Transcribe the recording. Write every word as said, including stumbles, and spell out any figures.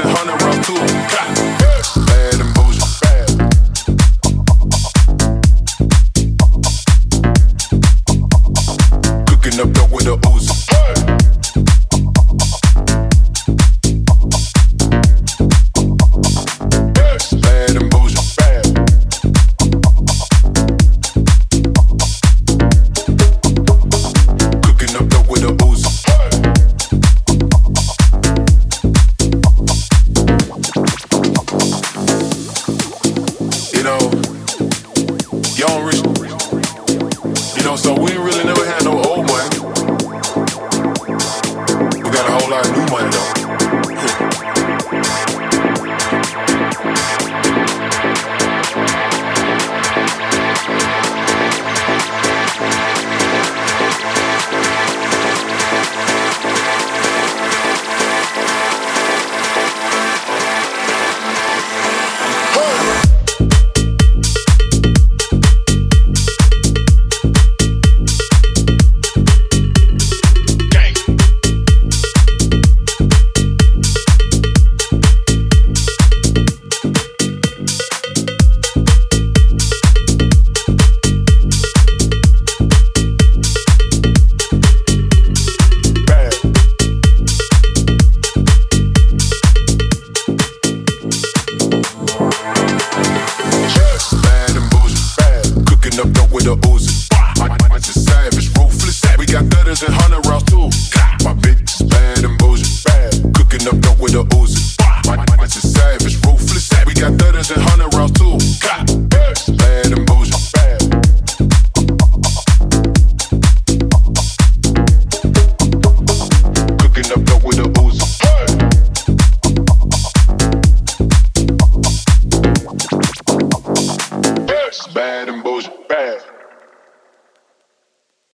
and hundred rounds too. Bad and bullshit, bad. Cooking up dope with a Uzi. Bad and bullshit, bad. Cooking up dope with a Uzi. You know, young rich. You know, so we ain't really never had no old money. We got a whole lot of new money though. Up dope with a Uzi. My bitch is savage, ruthless. We got thudders and hundred rounds too. My bitch is bad and bullshit, bad. Cooking up dope with a Uzi. My bitch is savage, ruthless. We got thudders and hundred rounds too. Bad and bullshit, bad. Cooking up dope with a Uzi. Bad and bullshit, bad.